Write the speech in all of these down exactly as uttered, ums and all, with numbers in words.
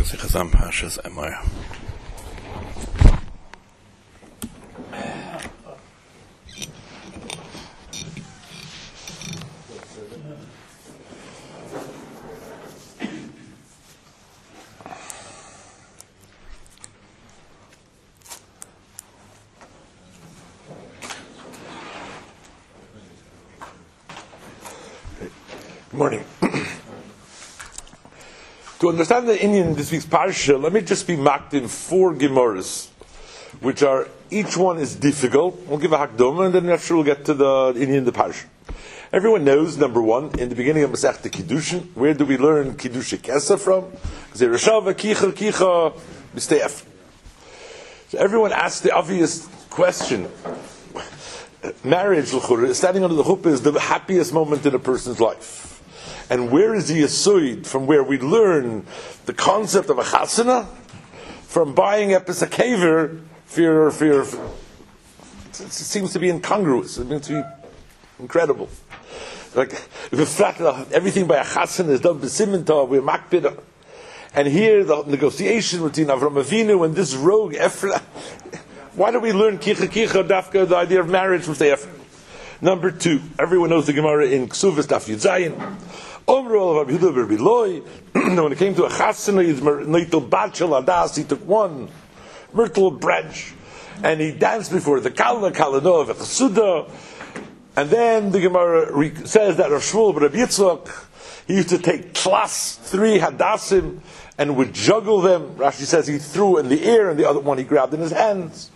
Sichas Parshas Emor. Good morning. To understand the Indian this week's parsha, let me just be marked in four Gemaras, which are, each one is difficult. We'll give a hakdama, and then after we'll get to the Indian the parsha. Everyone knows, number one, in the beginning of Masechta Kiddushin, where do we learn Kiddush Kesa from? Zereshava Kicha Kicha Misteaf. So everyone asks the obvious question. Marriage, standing under the chuppah, is the happiest moment in a person's life. And where is the yesod from where we learn the concept of a chasana? From buying a piece of kaver for, for, for it seems to be incongruous. It means to be incredible. Like if everything by a chasana is done b'simenta, we're makbida. And here the negotiation between Avram Avinu and this rogue Ephraim. Why do we learn kicha kicha dafka, the idea of marriage from the Ephraim? Number two, everyone knows the Gemara in Ksuvas Daf Yud Zayin. When it came to a chasana, he took one myrtle branch and he danced before the kalna, kalano of a chasuda. And then the Gemara says that Rav Shmuel ben Rabbi Yitzchak, he used to take tlas, three hadassim, and would juggle them. Rashi says he threw in the air, and the other one he grabbed in his hands.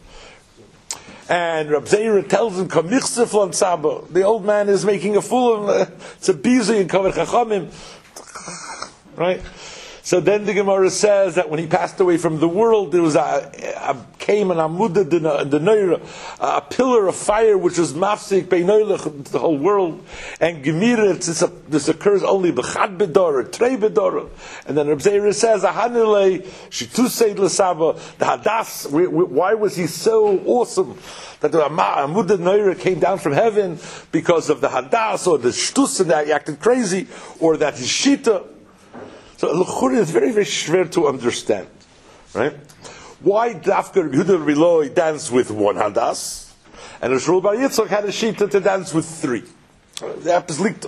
And Rab Zeira tells him, "Kamichsef lan Saba." The old man is making a fool of him. It's a busy in Kaver Chachamim, right? So then the Gemara says that when he passed away from the world, there was a, a came an amuda the neira, a pillar of fire which was mafsik beinoilach the whole world, and gemira. This occurs only b'chad bedor, trei bedor, and then Reb Zeira says ahanilei shitusei l'saba the hadas. Why was he so awesome that the amuda neira came down from heaven? Because of the hadas or the shtus, and that he acted crazy, or that his shita. So l'chura is very, very schwer to understand, right? Why Dafka Yehuda Riloi danced with one hadas, and Shmuel Bar Yitzchak had a shita to dance with three. The app is linked.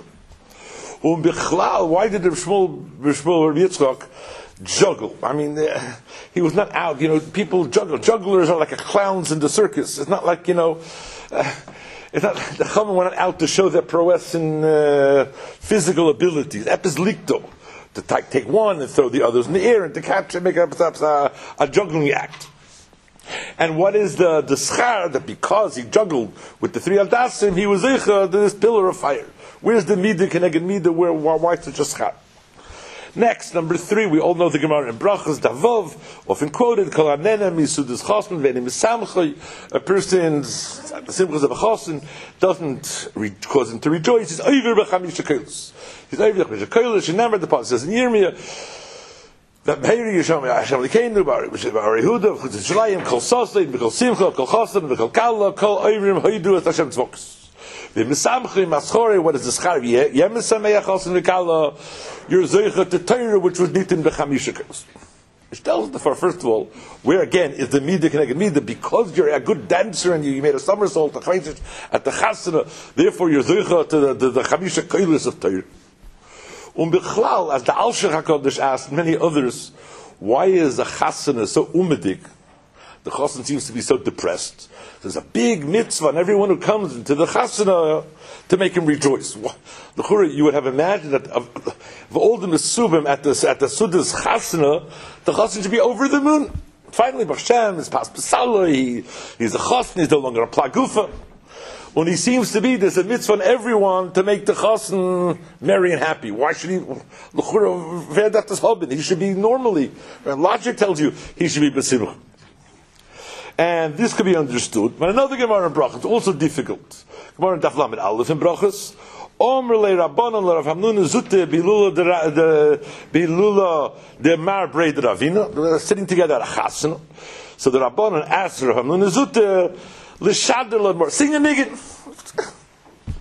Why did Shmuel Bar Yitzchak juggle? I mean, uh, he was not out. You know, people juggle. Jugglers are like a clowns in the circus. It's not like, you know. Uh, It's not, the Chachamim were not out to show their prowess in uh, physical abilities. Ep is likto. To take, take one and throw the others in the air and to capture, make up a, a juggling act. And what is the the schar that because he juggled with the three aldasim, he was eicha this pillar of fire? Where's the midah keneged midah? Where why such a schar? Next, number three, we all know the Gemara in Brachas Davov, often quoted, Kol hanena misudas chosn ve'enim misamchay. A person's the simchas of a chosn doesn't re- cause him to rejoice. He's over b'chamisha kolos. He's over b'chamisha kolos. Remember the part says in Yirmiyah that Beiri Yisham Hashem Likeinu Bari Bari Yehuda Chutz Shalayim Kol Soslein B'Kol Simcha Kol Chosn B'Kol Kala Kol Oyrim Hoidu Es Hashem Tzvokos. The Misamchim Maschore, what is the schar? Yemesamei Chosn V'Kala. You're Zoicha to Torah, which was nitin b'chamisha kolos. Which tells the first of all, where again is the midah connected midah? Because you're a good dancer and you, you made a somersault at the chasana, therefore you're Zoicha to the, the, the chamisha kolos of Torah. Um Bichlal, as the Al Shech HaKadosh asked many others, why is the chasana so umedig? The chassan seems to be so depressed. There's a big mitzvah on everyone who comes into the chasana to make him rejoice. The you would have imagined that of, of all the mesubim at the at the Suda's chasana, the chassan should be over the moon. Finally, Baruch Shem is pas pesala. He he's a chassan. He's no longer a plagufa. When he seems to be, there's a mitzvah on everyone to make the chassan merry and happy. Why should he? He should be normally. Logic tells you he should be besimcha. And this could be understood. But another Gemara in Brachas, it's also difficult. Gemara in Daf Lamed Aleph in Brachas. Omer le Rabbanon le Rav Hamnuna zute bilula de bilula de mar breid Ravina. They're sitting together at a chasana. So the Rabbanon asked Rav Hamnuna zute l'shader l'admor. Sing a niggin.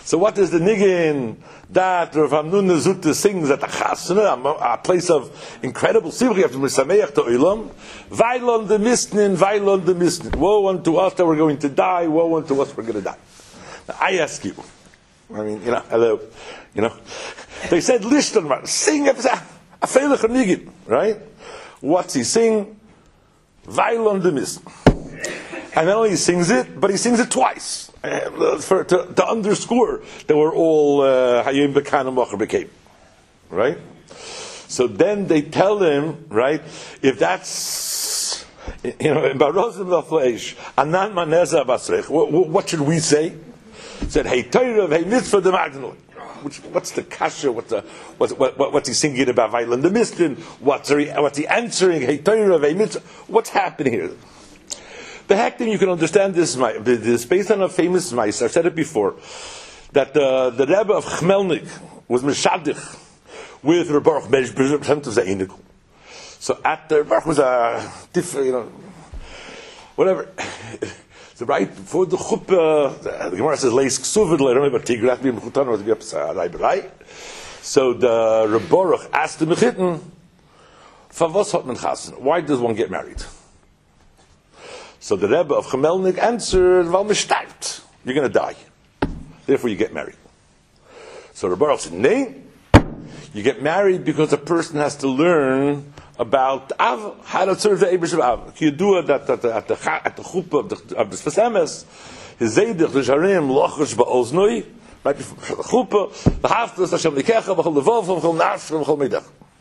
So what is the niggin that Rav Hamnuna Zutta sings at the Chasana, a place of incredible simcha? You have to misameach to olam. Vailon the misnin, vailon the misnin. Woe unto us that we're going to die. Woe unto us we're going to die. Now, I ask you. I mean, you know, hello, you know. They said, Lishton, sing a feilich niggin, right? What's he sing? Vailon the misnin. And not only he sings it, but he sings it twice. Uh, for, to, to underscore that we're all Hayim Bekan and Mocher became. Right? So then they tell him, right, if that's, you know, in Barozim Lafleish, Anan Maneza Basrech, what should we say? Said, Hey Torah, Hey Mitzvah de Magnol. Which, what's the kasha? What's the, what, what, what, what's he singing about? Vailan the Mistin? What's he, what's he answering? Hey Torah, Hey Mitzvah? What's happening here? The heck thing you can understand this, this is based on a famous mice. I've said it before, that the, the Rebbe of Chmelnik was Meshadich with Reb Baruch Meir Zayiniku. So at the Baruch was a different, you know, whatever. So right before the chuppah, the Gemara says Leis Ksuvid Le'Rami Batigrat Bim Chutan was B'Yapsa right. So the Reb Baruch asked the Mechitten, "Favos hat men chasen? Why does one get married?" So the Rebbe of Chemelnik answered, "Val mishtayt, you're going to die. Therefore, you get married." So Rebbe Baruch said, "Nay, you get married because a person has to learn about Av, how to serve the Eibush of Av. You do it at the at the at the chuppah of the of the Sfasemes, his zeidich the sharim lochish ba'oznoi, right before the chuppah, the haftas Hashem likecha b'chol levov b'chol nafsh b'chol meidach."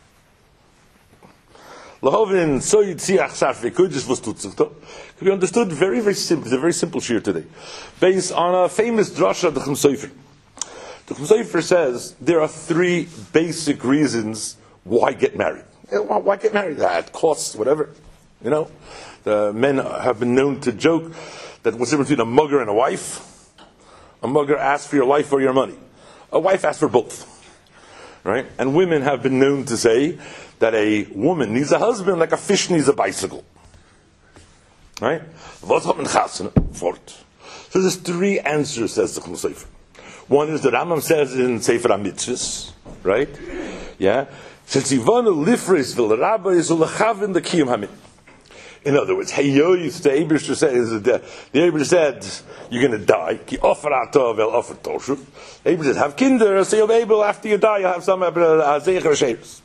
Lahovin so yitziach sarfei kodesh was tutzachto. Can be understood very, very simple. It's a very simple shir today, based on a famous drasha of the Chum Sofer. The Chum Sofer says there are three basic reasons why get married. Why get married? At costs, whatever. You know, the men have been known to joke that what's the difference between a mugger and a wife? A mugger asks for your life or your money. A wife asks for both. Right? And women have been known to say that a woman needs a husband like a fish needs a bicycle. Right? So there's three answers, says the Chum Sofer. One is the Rambam says in Sefer HaMitzvos, right? Yeah? Since Ivana Lifris vil Rabba is ulachavin the Kiyum Hamid. In other words, Heyoyis, the Eibishter said, the Eibishter said, you're going to die. Ki offer atov el offer toshuv. The Eibishter said, have kinder, so you'll be able, after you die, you'll have some zecher sheiros.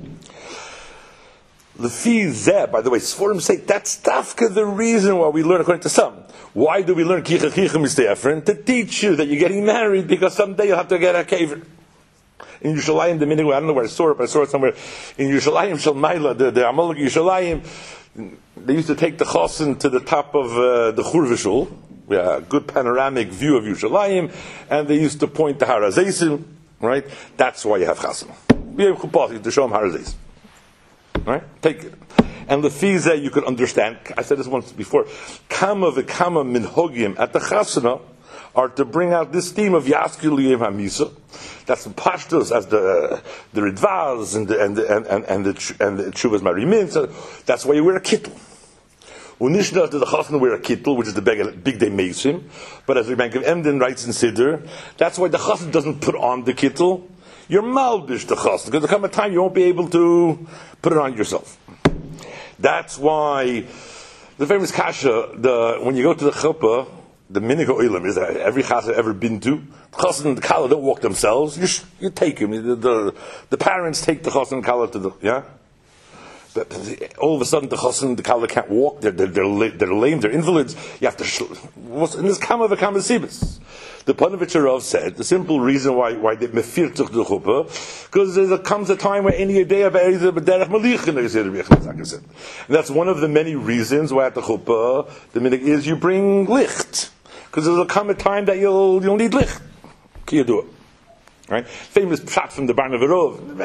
The fee zeh, by the way, Sforim say that's tafka the reason why we learn according to some. Why do we learn kicha kicha mistefren? To teach you that you're getting married because someday you'll have to get a kaver. In Yerushalayim, the minute I don't know where I saw it, but I saw it somewhere. In Yerushalayim Shalmaila, the the Amalek Yerushalayim, they used to take the chosin to the top of uh, the Churvishul, yeah, a good panoramic view of Yerushalayim, and they used to point to Har HaZeisim, right? That's why you have chasen. We have chupah to show them Har HaZeisim. Right? Take it. And the fiza you could understand. I said this once before. Kama v'kama minhogim at the chasana are to bring out this theme of Yaskil Liyem Hamisa. That's the pashtos as the the Ridvaz and the and the and, and, and the and the Chuvas Marimin. So that's why you wear a kittel. Unishna to the chasana wear a kittel, which is the big, big day mesim. But as the Bank of Emden writes in Siddur, that's why the chasana doesn't put on the kittel. You're maldish the chasna, because there'll come a time you won't be able to put it on yourself. That's why the famous kasha, the when you go to the chuppah, the minig oilam is that every chasna ever been to, the chasna and the kala don't walk themselves. You sh- you take him. The, the the parents take the chasna and kala to the yeah. But all of a sudden the chasna and the kala can't walk. They're they're they're, they're lame. They're invalids. You have to. Sh- in this kama v'kama sibis. The Panovich said the simple reason why why they mefirtuch the chuppah because there comes a time where any day of b'derech malichin. And that's one of the many reasons why at the chuppah the minig is you bring licht because there'll come a time that you'll you'll need licht. Can you do it? Right? Famous pshat from the Barnavarov.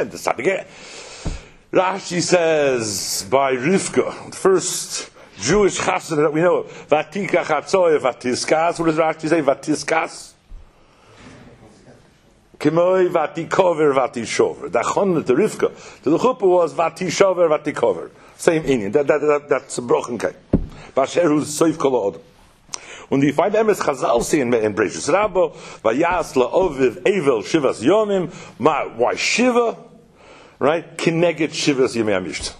Rashi says by Rivka, the first Jewish chassan that we know, Vatika Chatzoy Vatiskas. What does Rashi say? Vatiskas. Kimoi Vatikover Vatishover. The chon to Rivka to the chuppah was Vatishover Vatikover. Same Indian. That, that, that, that's a broken case. Basheru Soif Kolod. Und die find emes Chazal say in, in Breishis Rabbo, Vayas la'oviv evel shivas yomim, ma, why shiva? Right? Kineged shivas yomei amishta.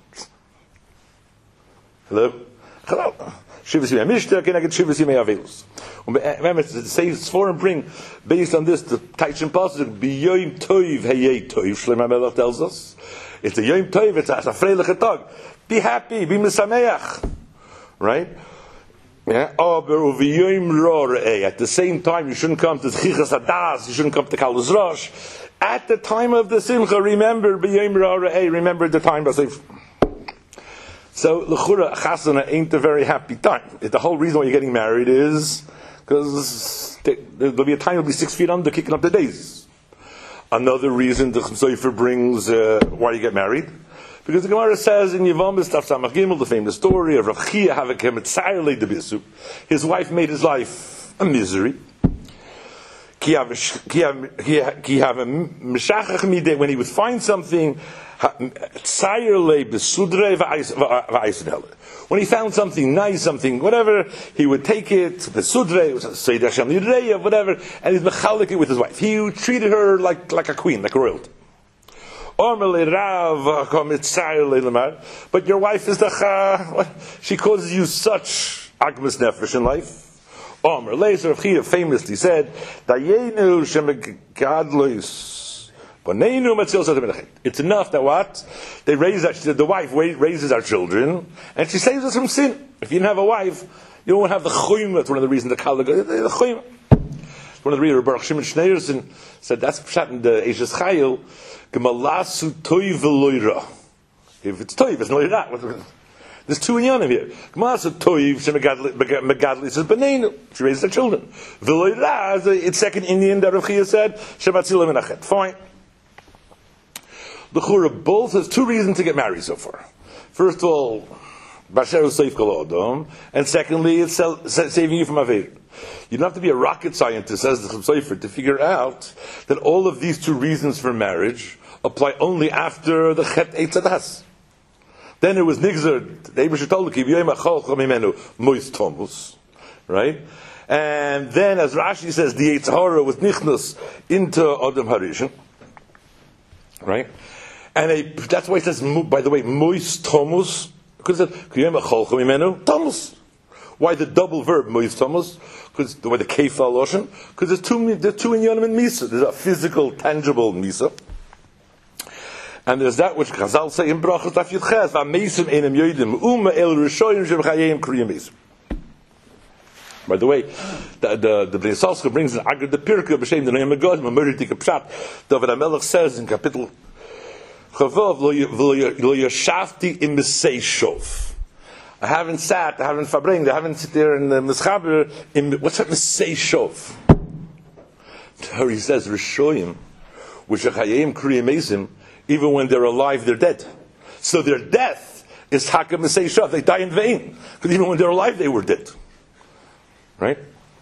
Hello? Hello? Shivas yomei amishta, kineged shivas yomei avelus. Und wenn it says for and bring, based on this, the Taichin Pasuk, B'yoyim toiv heyei toiv, Shlomo HaMelech tells us, it's a yom toiv, it's a, a freiliche tag. Be happy, be misameach. Right? Yeah. At the same time, you shouldn't come to Tchichas Hadas, you shouldn't come to Kalus Rosh. At the time of the Simcha, remember, remember the time of the So, L'chura, Chasana ain't a very happy time. The whole reason why you're getting married is because there'll be a time you'll be six feet under, kicking up the daisies. Another reason the Chumsoifer brings uh, why you get married. Because the Gemara says in Yevamis Taf Samach Gimel, the famous story of Rav Chia Havakem Tzayir Le Debisu. His wife made his life a misery. When he would find something, when he found something nice, something whatever, he would take it, whatever, and he'd mechalik it with his wife. He treated her like like a queen, like a royalty. But your wife is the cha, she causes you such agmas nefesh in life. Omer Leiser of Chia famously said, "Dayenu shemegadlois, bonenu matzil satim." It's enough that what they raise that the wife raises our children, and she saves us from sin. If you didn't have a wife, you won't have the chayim. That's one of the reasons the kala the chayim. One of the readers, Baruch Shimon Schneerson, said that's pshat in the Eishes Chayil. Gemalasu toiv v'loira. If it's toiv, it's loira. There's two inyanim here. Gemalasu toiv shemegadli says beneinu. She raises her children. V'loira, it's second Indian that Rav Chia said shematzilah menachet. Fine. The Chura both has two reasons to get married so far. First of all, Basher Seif Kol Adam, and secondly, it's saving you from Aveir. You don't have to be a rocket scientist, says the Sefer, to figure out that all of these two reasons for marriage apply only after the Chet Eitz Hadas. Then it was Nigzer, the Eibusher told the Kivyoyim Achol Chomimenu Mois Tomus, right? And then, as Rashi says, the Eitz Hara was Nichnas into Adam Harishan, right? And a, that's why it says, by the way, Mois Tomus, because it Kivyoyim Achol Chomimenu Tomus. Why the double verb Mois Tomus? Because the way the Keifal Loshen? Because there's two, there's two in Yonim and Misa. There's a physical, tangible Misa. And there's that which Chazal say in Brachos Daf Yud Ches, V'amesim einem yodim, Uma el Rishoyim shem chayim kriyim mesim. By the way, the the, the Bnei Yissaschar brings an Agad the Pirkei b'shem the Noam Megadim, a Murder Tika Pshat. David HaMelech says in Kapitel Chavav, Lo yashavti im Mesei Shov. I haven't sat, I haven't fabring, I haven't sit there in the Mischaber, in, what's that Mesei Shov? He says, Rishoyim, which are Chayim Kriyim Mesim, even when they're alive, they're dead. So their death is Haka Mesei Shov, they die in vain. Because even when they're alive, they were dead. Right?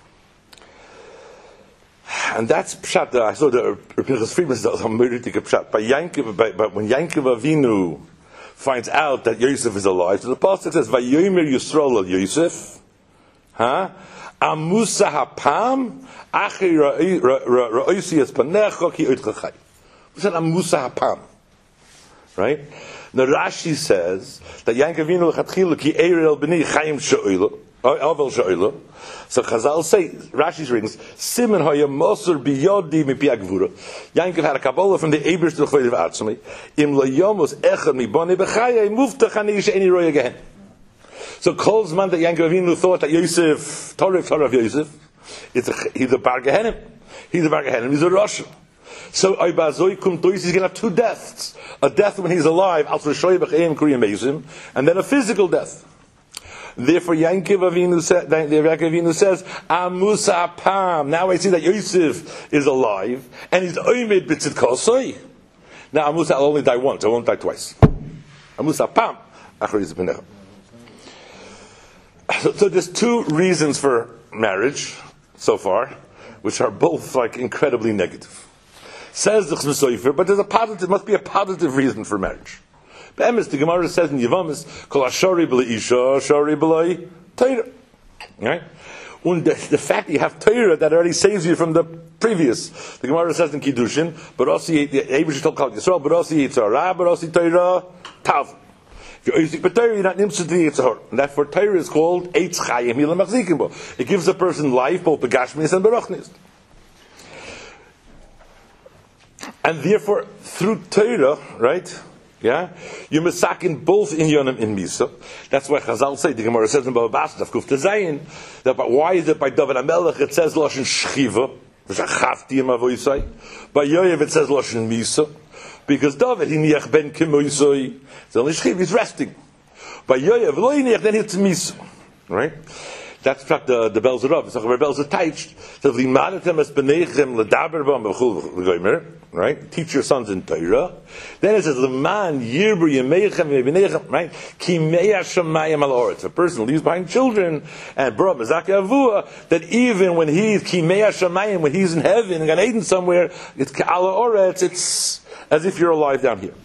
And that's Pshat, I saw the Pinchas Friedman says, Pshat, by Yankov, by, by, when Yankov Avinu finds out that Yosef is alive, so the pasuk says, "Vayomer Yisrael al Yosef, huh? Amusa hapam, achi ra'osi es panecha ki oitcha chay." What's that Amusa hapam? Right? Now Rashi says that Yankov Avinu lechatchila ki eir el b'nei chayim she'oila, avel she'oila. So Chazal say, Rashi's readings, Simen haya mosur biyodi mipi agvura. Yankov had a Kabbalah from the Eibers to the Chayim of Atzmi. Im lo yomos echad mi boni b'chaya, muftach ani she'eni roya gehen. So Kol Zman that Yankov Avinu thought that Yosef, Torah Torah of Yosef, it's a, he's a Bar Gehenim. He's a Bar Gehenim, he's a Rosh. So Oibazoi kum tois, he's going to have two deaths. A death when he's alive, al Rishoy b'chayim kriyim mesim, and then a physical death. Therefore, Yankov Avinu says, Yankov Avinu says, Amusa Pam. Now I see that Yosef is alive, and he's oimed b'tzid kosoi. Now Amusa will only die once, I won't die twice. Amusa Pam. So, so there's two reasons for marriage so far, which are both like incredibly negative. Says the Chsma, but there's a positive, must be a positive reason for marriage. Be'emes, the Gemara says in Yevamis, Kol hashari b'lei isha, hashari b'lei teira. Right? And the, the fact that you have Torah that already saves you from the previous. The Gemara says in Kiddushin, but also the Eibush told Kal Yisrael, but also Yitzhara, but also Torah Tav. If you're using Torah, you're not nimtzah to the Yitzhar. And therefore Torah is called Eitz Chayim Hilam Machzikim Bo. It gives a person life, both Begashmis and Berachnis. And therefore, through Torah, right? Yeah, you misakin both in Yonim in Misa. That's why Chazal say the Gemara says in Bava Basra of Kuf Tezayin that by, why is it by David HaMelech it says Lashon Shchiva, which Achafti im Avoisai. By Yoyev it says Lashon Misa, because David hiniach ben Kemoisai. So only Shchiva is resting. By Yoyev lo hiniach then it's Misa, right? That's the the bells are up. So the bells are touched. So limadatem es benechem ledaber bam b'chul v'goymer. Right? Teach your sons in Torah. Then it says leman yirbu yemechem v'benechem. Right? Ki meya shamayim al oretz. A person leaves behind children and bro mezaki avua that even when he's ki meya shamayim, when he's in heaven in Gan Eden somewhere, it's ka'al oretz. It's as if you're alive down here.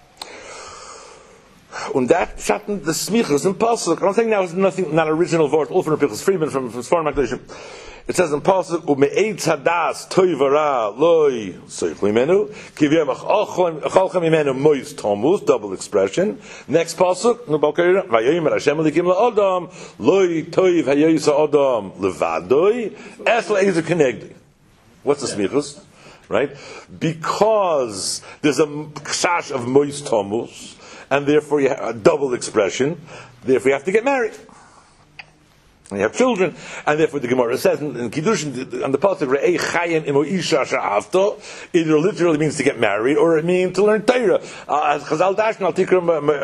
And that schatten the smichas in pasuk. I'm saying now it's nothing, not original word. All from Pinchas Friedman from from Sfarim Makdashim. It says in pasuk umeitz hadas toivara loy soichli menu kivyamach achalchem imenu mois tomus. Double expression. Next pasuk nubalkeira vayomer Hashem elikim laadam loy toiv hayoysa adam levadoi es leizer kenegdi. What's the smichas? Right? Because there's a kshash of mois tomus. And therefore you have a double expression. Therefore you have to get married. And you have children. And therefore the Gemara says in, in Kiddushin, on the pasuk, Re'ei chayim imo isha sha'avto, either literally means to get married, or it means to learn Torah. As Chazal Dashn, al tikra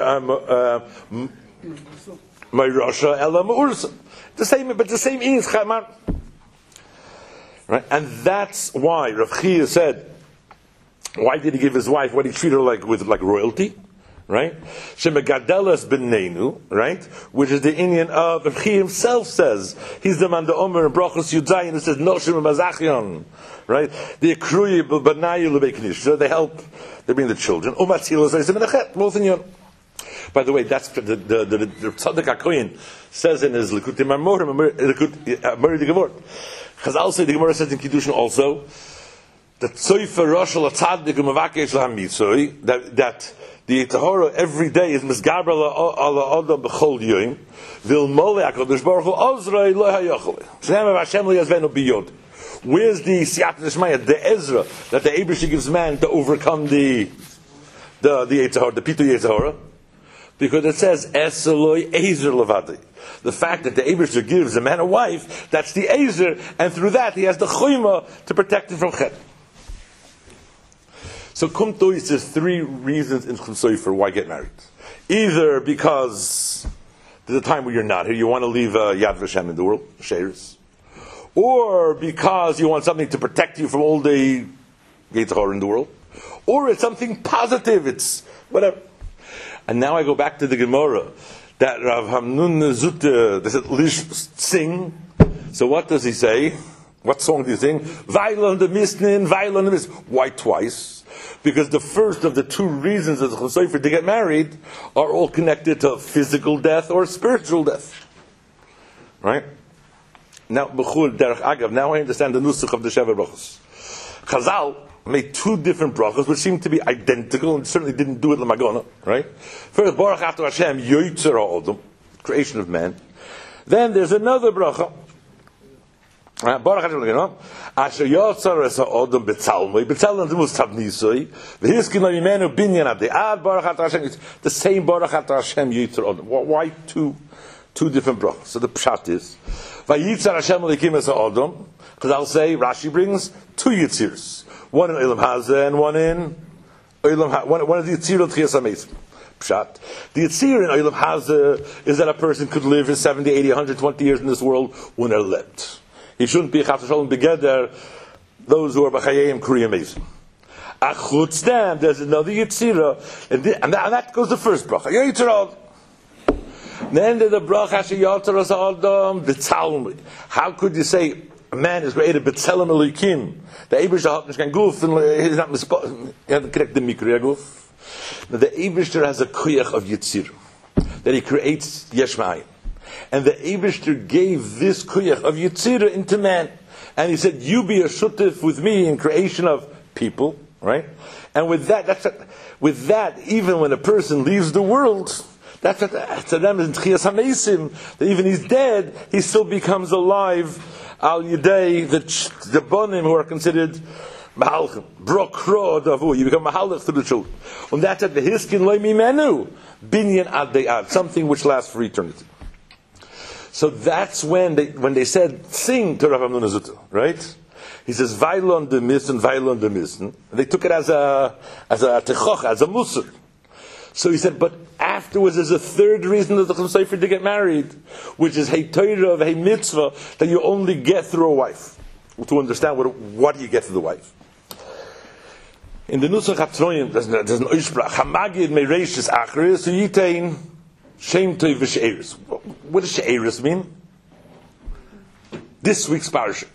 ma'irasha ela ma'ursa. The same, but the same means chayman. Right? And that's why Rav Chia said, why did he give his wife, why did he treat her like, with like royalty? Right? Shemagadelas b'neinu, right? Which is the Indian of, if he himself says, he's the man the Omer and Brachos Yudzayin, it says, Noshim Mazachion, right? The Akruyi b'banayu l'beiknish, they help, they bring the children. Umatzilo zayzim menachet, both in yon. By the way, that's the, the, the, the, the Tzaddik HaKoyin says in his Likutim Amorim, Amori the Gemara. Chazal say, the Gemara says in Kiddushin also, that Tzoifer Roshal Tzaddik Umavakesh L'Hamitzoi, that, that, the Tahora every day is misgaber ala adam b'chol yoyim vil molei HaKadosh Baruch Hu ozrei lo hayachol shem Hashem li yazvenu biyod. Where's the siyat nishmaya, the Ezra that the Eibush gives man to overcome the the the Yitzhahara, the Pitu Yitzhahara? Because it says eseloi ezer levadi. The fact that the Eibush gives a man a wife, that's the ezer, and through that he has the choyma to protect him from chet. So Kumtoy says three reasons in Chum for why get married. Either because there's a time where you're not here, you want to leave uh, Yad Vashem in the world, shares, or because you want something to protect you from all the Yitzhar in the world, or it's something positive, it's whatever. And now I go back to the Gemara that Rav Hamnun Zut, they said, Lish sing. So what does he say? What song do you sing? Vailon the Misnin, Vailon the Misnin. Why twice? Because the first of the two reasons of the Chosayfer to get married are all connected to physical death or spiritual death. Right? Now, B'chul Derech Agav, now I understand the nusach of the Sheva Brachos. Chazal made two different brachos which seem to be identical and certainly didn't do it l'magona. Right? First, Baruch Ato Hashem, Yoytzer HaOdom, creation of man. Then there's another bracha. Baruch Hashem l'genom, Asher yotzar es ha'odom betzalmoi, betzalmoi the most tabnisoi, v'hiskin lo yimenu binyan ad de'ad, Baruch Ato Hashem, it's the same Baruch Ato Hashem yotzar odom. Why two, two different brachos? So the pshat is, Vayitzar Hashem l'kim es ha'odom, because I'll say, Rashi brings two yitzirs, one in Olam Hazeh and one in Olam Hazeh, one, one of the yitzirot Chiyas HaMesim. Pshat. The yitzir in Olam Hazeh is that a person could live for seventy, eighty, one hundred twenty years in this world when they're lived. He shouldn't be chas v'shalom begeder those who are b'chayim kriya mezim. Achutz them, there's another yitzira, and, the, and, that, and that goes the first bracha. Yitzirah. Then there's the bracha asher yotzar es ha'odom b'tzalmud. How could you say a man is created b'tzelem elokim? The Eibishter hat nicht guf, and he's not mispo. He hasn't correct the mikriya guf. Now the Eibishter has a kuyach of yitzir that he creates yesh ma'ayim. And the Eibishter gave this kuyach of Yitzira into man. And he said, you be a shutif with me in creation of people, right? And with that, that's a, with that, even when a person leaves the world, that's what to them in Tchias HaMeisim, that even he's dead, he still becomes alive. Al Yidei, the the bonim who are considered mahalchim, brokro davu, you become mahalch to the children. And that's at the hiskin leimi menu, binyan ad ad, something which lasts for eternity. So that's when they when they said sing to Rav Amnun Zuta, right? He says vailon de misen, vailon de misen. They took it as a as a techoch, as a musar. So he said, but afterwards there's a third reason that the Chum Sofer to get married, which is hey Torah of hey mitzvah that you only get through a wife. To understand what what do you get through the wife. In the Nusach HaTroim, there's, there's an Oishbrach, Hamagid Mereishis Achris, so Yitain Shem Tov V'She'eris. What does She'eris mean? This week's parasha.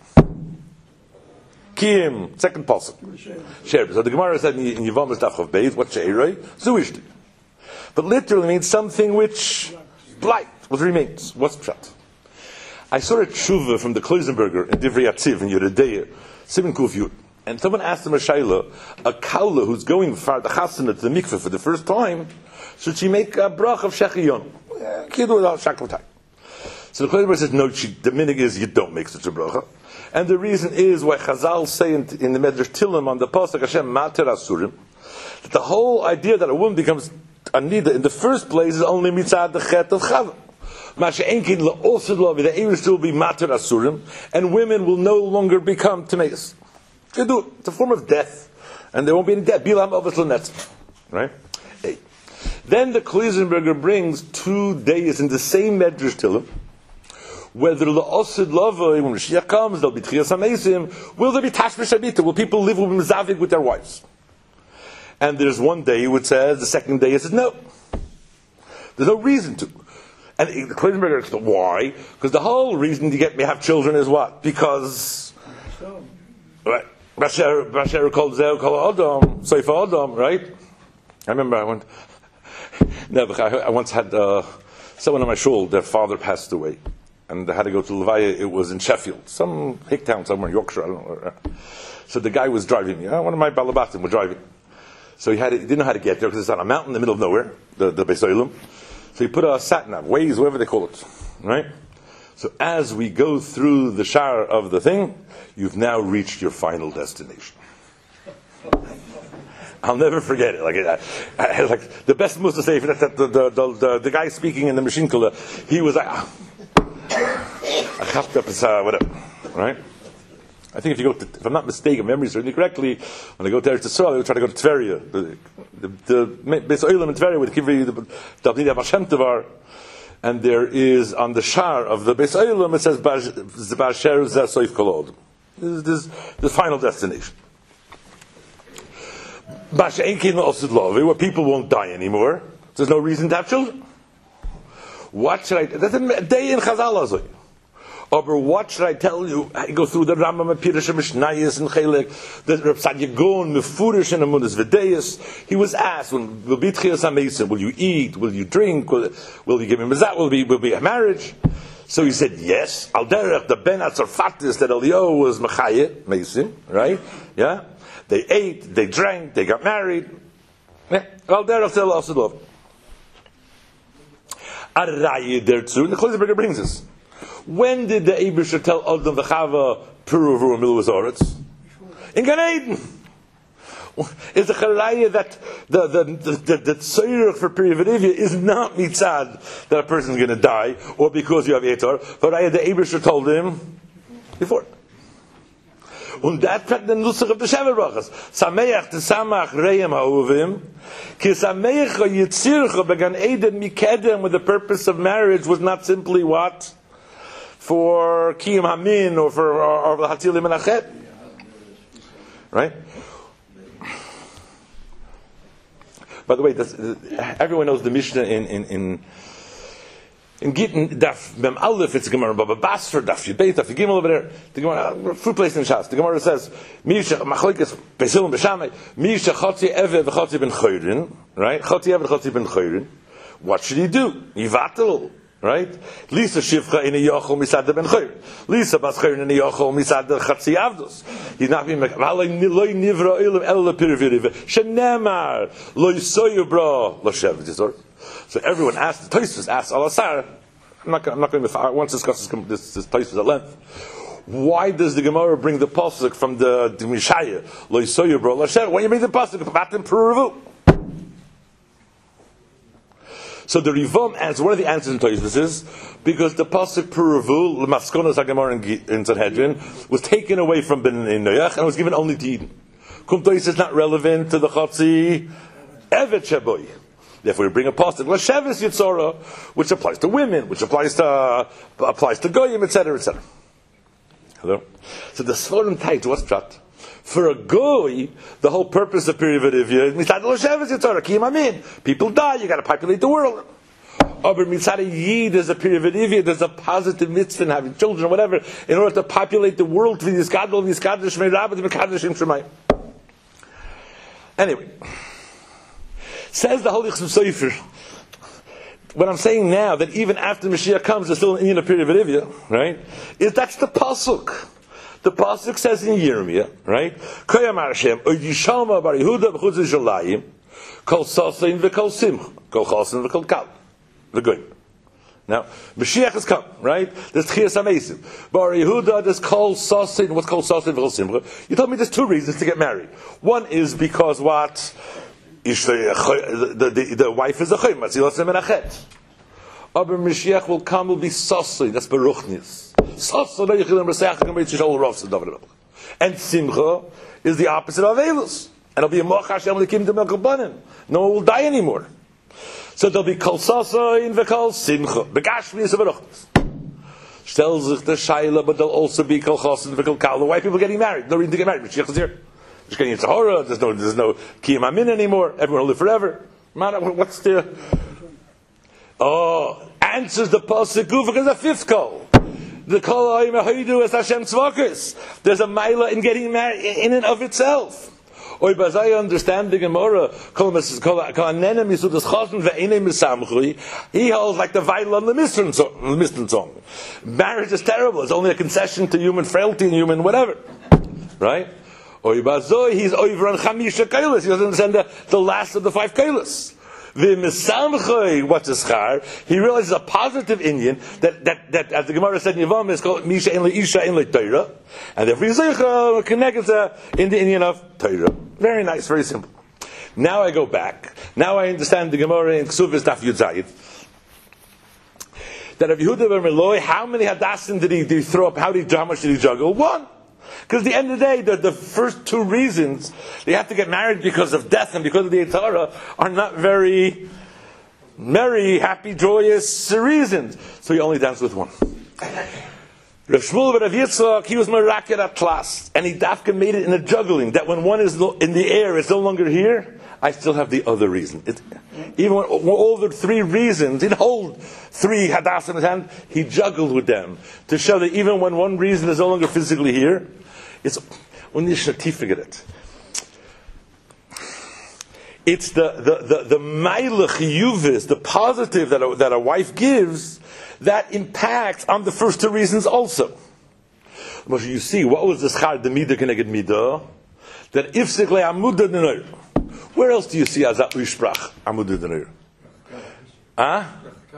Kiyim, second pasuk. She'eris. So the Gemara said in Yevamos Daf Chav Beis, what She'eroi? Zuishti. But literally means something which blight, what remains. What's pshat? I saw a tshuva from the Kloisenberger in Divrei Yatziv in Yeredeya, Simon Kuf Yud. And someone asked him a shayla, a kaula who's going for the chasana to the mikveh for the first time, should she make a brach of shechiyon? Kidu al shakotay. So the Kloisenberger says, no, she, the minig is you don't make such a bracha. And the reason is why Chazal say in, in the Medrash Tilim on the pasuk Hashem mater asurim, that the whole idea that a woman becomes a nida in the first place is only mitzad the chet of Chava. Masha'enkin la'osed lavi, the Eibush will be mater asurim, and women will no longer become tameis. You do it. It's a form of death, and there won't be any death. Bilam avos l'netzach, right? Hey. Then the Kloisenberger brings two days in the same Medrash Tilim, whether la'osed lavi, when Mashiach comes, there'll be tchias hameisim. Will there be tashmish habita? Will people live with mizavik with their wives? And there's one day it says, the second day it says no. There's no reason to. And the Kloisenberger says, why? Because the whole reason to get me have children is what? Because right. Basher Basher called Zeh called Adam, Seifa Adam, right? I remember I went no, I, I once had uh, someone on my shul, their father passed away. And I had to go to Levaya, it was in Sheffield, some hick town somewhere in Yorkshire, I don't know. So the guy was driving me, uh, one of my balabatim were driving. So he had, he didn't know how to get there because it's on a mountain in the middle of nowhere, the, the Beis Olam. So he put a sat-nav, Waze, whatever they call it, right? So as we go through the shar of the thing, you've now reached your final destination. I'll never forget it. Like, I, I, like the best Musa say that the, the, the, the, the guy speaking in the machine kula, he was like, I up his, uh, whatever, right? I think if you go to, if I'm not mistaken, memory serves me correctly, when I go to Eretz Yisrael, I would try to go to Tveria. The, the, the Beis Olam in Tveria with Kivri, the Davnei Hashem Tevar, and there is on the shar of the Beis Olam, it says, Basher Zeh Soif Kolod. This is the final destination. Basher Enkin Osid Lovi, where people won't die anymore. There's no reason to have children. What should I, that's a day in Chazal Azoi. But what should I tell you? I go through the Rambam and Pirush and Mishnayos and Chelek, the Reb Sadia Gaon, Mefurish and Amunas V'Deis. He was asked, "When will be Tchias HaMeisim? Will you eat? Will you drink? Will, will you give him mezat? Will be will be a marriage?" So he said, "Yes." Al derech the Ben Atzarfatis that Eliyahu was Mechaye Meisim, right? Yeah, they ate, they drank, they got married. Yeah, Al derech Tel Asadov. Arayid there too. The Kloisenberger brings us. When did the Eibusher tell Adam v'Chava Peru v'Ru Milu Zoretz? In Gan Eden. Is the Charaya that the the the the tzorich for Peri V'Rivya is not mitzad that a person is going to die or because you have Etor. Charaya the Eibusher told him before. Und that fact the nusach of the Shever Brachas. Sameach t'samach reim ha'uvim ki sameach ha'yitzircha began Eden mikedem with the purpose of marriage was not simply what? For Kiyum Hamin or for or the Hatilim and Achet. Right? By the way, this, everyone knows the Mishnah in in in, in Gittin Daf Mem Aleph. It's Gemara Baba Basfer Daf Yudbeit Daf Gimel over there. The Gemara fruit place in Shas. The Gemara says Misha Machlekes Beisilim B'Shamay Misha Chotzi Eved v'Chotzi Ben Chayrin. Right? Chotzi Eved Chotzi Ben Chayrin. What should he do? Yivatel. Right? Lisa Shivcha in a Yochel Misad Ben Chayr. Lisa Bas Chayr in a Yochel Misad Chatzi Avdos. He's not being like, Loy Nivra Ilim El Pirviriv. Shenemar Loy Soyubra Loshev. So everyone asked, the Tosfos asked Alasar. I'm not, I'm not going to, I want to discuss this, this, this Tosfos at length. Why does the Gemara bring the pasuk from the, the Mishaya? Loy Soyubra Loshev. Why you bring the pasuk about them Peruvu? So the Rivam answer, one of the answers in Tosfos is, because the pasuk Puravu, L'Maskonos HaGemara in Sanhedrin, was taken away from Ben Noach and was given only to Eden. Kum Tosfos is not relevant to the Chatzi Evet Sheboy. Therefore we bring a pasuk, L'Sheves Yitzorah, which applies to women, which applies to, uh, applies to Goyim, et cetera, et cetera. Hello? So the Sforim tight, what's pshat? For a goy, the whole purpose of Perividivya is people die, you got to populate the world. Aber mitzad yid is a Perividivya, there's a positive mitzvah in having children or whatever, in order to populate the world. Anyway, says the Holy Chasam Sofer, what I'm saying now, that even after Mashiach comes, there's still an Indian Perividivya, right? Is that's the pasuk. The pasuk says in Yirmiyah, right? Koyamar Hashem, Oydishama bar Yehuda b'chutz Yerushalayim, kol sasein v'kol simcha, kol chasen v'kol kal, v'goyim. Now, Mashiach has come, right? There's Tchias HaMeisim. Bar Yehuda, there's kol sasein. What's kol sasein v'kol simcha? You told me there's two reasons to get married. One is because what? The, the, the, the wife is a chayim, matzilas and menachet. Aber Mashiach will come, will be sasein. That's Baruchnis. And Simcha is the opposite of Eilus. And it'll be a Moch Hashem L'kim D'Mel Kabanim. No one will die anymore. So there'll be Kol Sasein v'Kol Simcha. Begashmi is a Baruchnis. Stel sich the Shaila, but there'll also be Kol Chasen v'Kol Kal. The white people getting married. No reason to get married. Mashiach is here. There's getting into horror. There's no, there's no Kiyam Amin anymore. Everyone will live forever. What's the... Oh, answers the Pasuk because there's a fifth Kol. The Kol Ha'im is Hashem Tzvakas. There's a Maila in getting married in and of itself. Oy bazay understand the Gemara. Kol Anenem Yisudas Chasen ve'enem Misamchui. He holds like the Vaila on the Mishkan song. Marriage is terrible. It's only a concession to human frailty and human whatever, right? Oy bazay he's over on Chamisha Kailas. He doesn't understand the, the last of the five Kailas. The Misamchay, what's his char? He realizes a positive Indian that, that, that as the Gemara said in Yavam is called Misha in Isha in Torah, and therefore Yisrael connects in the Indian of Torah. Very nice, very simple. Now I go back. Now I understand the Gemara in Ksuvis Daf Yud Zayid. That of Yehuda ben Meloi, how many hadassim did he, did he throw up? How did he, how much did he juggle? One. Because at the end of the day, the, the first two reasons they have to get married because of death and because of the Yetzer Hara are not very merry, happy, joyous reasons. So he only danced with one. Rav Shmuel ben Rav Yitzchak, he was meraket at class, and he dafka made it in a juggling that when one is in the air, it's no longer here. I still have the other reason. It, even when all the three reasons, he'd hold three hadas in his hand, he juggled with them to show that even when one reason is no longer physically here, it's when you certificate it. It's the the the the mailach yuvis, the positive that a, that a wife gives, that impacts on the first two reasons also. But you see, what was the schar the midah keneged midah? That if sikle amudah denoir. Where else do you see azat u'isprach amudah denoir? Ah?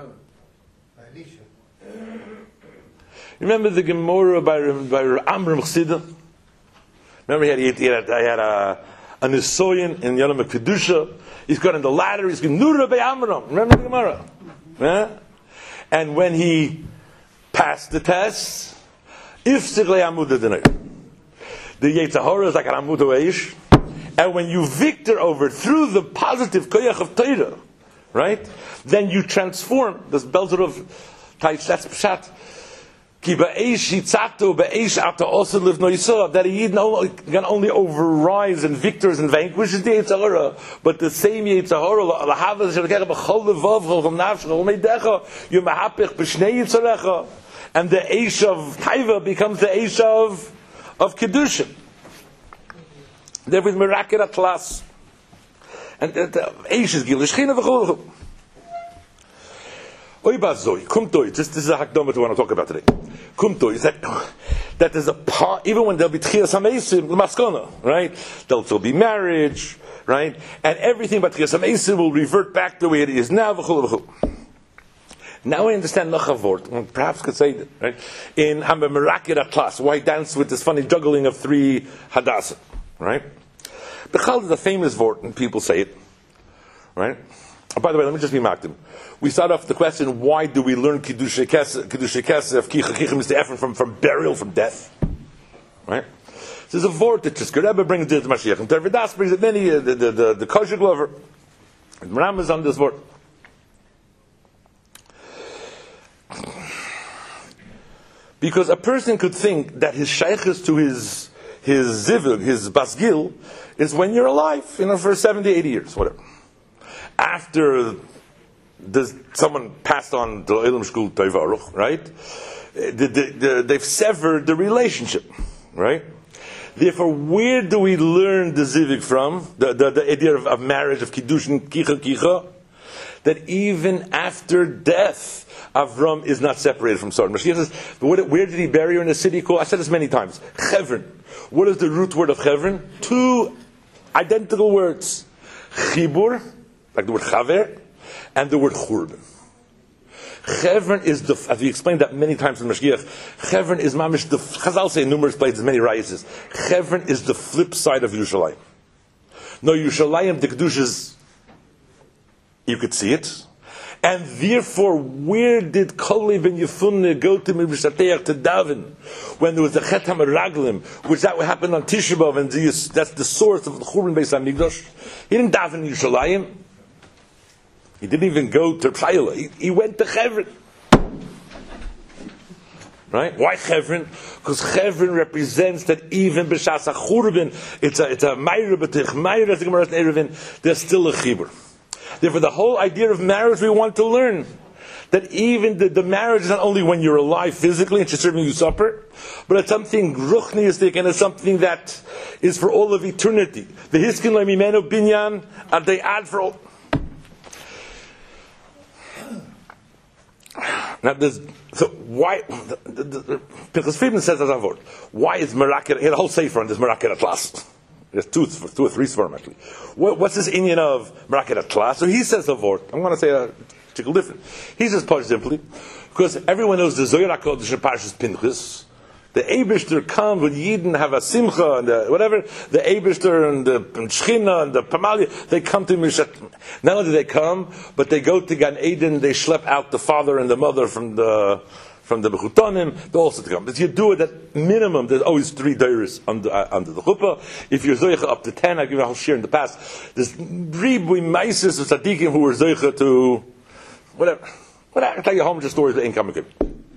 Remember the Gemara by by Amram Chasida? Remember he had, he had, he had a, a Nisoyan in Yom Kedusha. He's got in the ladder. He's going Nura by Amram. Remember the Gemara? Yeah? And when he passed the test, if Siglei Amudah Dinay, the Yetzer Hara is like an Amudah Eish. And when you victor over through the positive koyach of Torah, right? Then you transform this Belzer of Taich. That's Pshat. Ki ba'eish hitzatu ba'eish ata also live no yisah, that he can only overrise and victors and vanquishes the Yetzer Hara, but the same Yetzer Hara lahavas shelkecha b'chol levav chol nafshecha l'meidecha you mahapich b'shnei yitzarecha, and the eish of taiva becomes the eish of of kedusha. There with meraket atlas, and the eish is gilish china v'chol. Oibazoi, kumtoi, this, this is a hakdama to what I want to talk about today. Kumtoi, is that, that there's a part, even when there'll be tchias hamesim, l'maskona, right? There'll still be marriage, right? And everything about tchias hamesim will revert back the way it is now, v'chul v'chul. Now I understand Nachavort, perhaps could say that, right? In Hamba Merakir class, why dance with this funny juggling of three Hadassah, right? Bechal is a famous vort, and people say it, right? Oh, by the way, let me just be makdim. We start off with the question, why do we learn Kiddushei Kesef, Kiddushei Kesef, Kicha Kicha Mister Ephraim from, from burial, from death? Right? So there's a vort that just Rebbe brings it to Mashiach, and Tervidas brings it many, uh, the, the, the, the kosher glover. Ram is on this vort. Because a person could think that his shaykhis to his his zivug, his basgil, is when you're alive, you know, for seventy, eighty years, whatever. After does someone passed on to Elam Shkul Teivaruch, right? The, the, the, they've severed the relationship, right? Therefore, where do we learn the zivug from? The, the, the idea of, of marriage, of kiddushin, kicha kicha, that even after death, Avram is not separated from Sarah. Mashiach says, where, where did he bury her in a city called? I said this many times. Chevron. What is the root word of Chevron? Two identical words. Chibur, like the word chaver, and the word churban. Chevron is the, as we explained that many times in Mashiach, Chevron is mamish, the, Chazal say in numerous places, many rises. Chevron is the flip side of Yerushalayim. No, Yerushalayim, the Kedushas, you could see it. And therefore, where did Kalev ben Yefunne go to Mibrishateach to daven? When there was the Chet HaMeraglim, which that happened on Tisha B'Av, and that's the source of the Churban Beis HaMikdash. He didn't daven in Yerushalayim. He didn't even go to Pshayla. He, he went to Chevron. Right? Why Chevron? Because Chevron represents that even B'Shas HaChurban, it's a, it's a Meira B'Tich, Meira, as the Gemara says in Eruvin, there's still a Chibur. Therefore, the whole idea of marriage we want to learn. That even the, the marriage is not only when you're alive physically and she's serving you supper, but it's something ruchniistic and it's something that is for all of eternity. The hiskin le'mimenu binyan, and they add for all. Now, there's, so why, because Friedman says as a word, why is Merakir, he had a whole sefer on this Merakir Atlas. There's two, two or three svarim actually. What, what's this Indian of Merakir Atlas? So he says the word, I'm going to say a tickle different. He says part simply, because everyone knows the Zohar HaKodesh and Parshas Pinchas, the Eibishter comes when Yidden have a simcha and the, whatever, the Eibishter and the Shechina and the Pamalia, they come to Mishat. Not only do they come, but they go to Gan Eden, they schlep out the father and the mother from the from the Bechutanim, they also to come. But you do it at minimum, there's always three dairis under, uh, under the chuppah. If you're zoicha up to ten, I give you a whole share in the past. There's ribui maisis of tzaddikim who were zoicha to whatever. Whatever. I'll tell you how much stories the income give.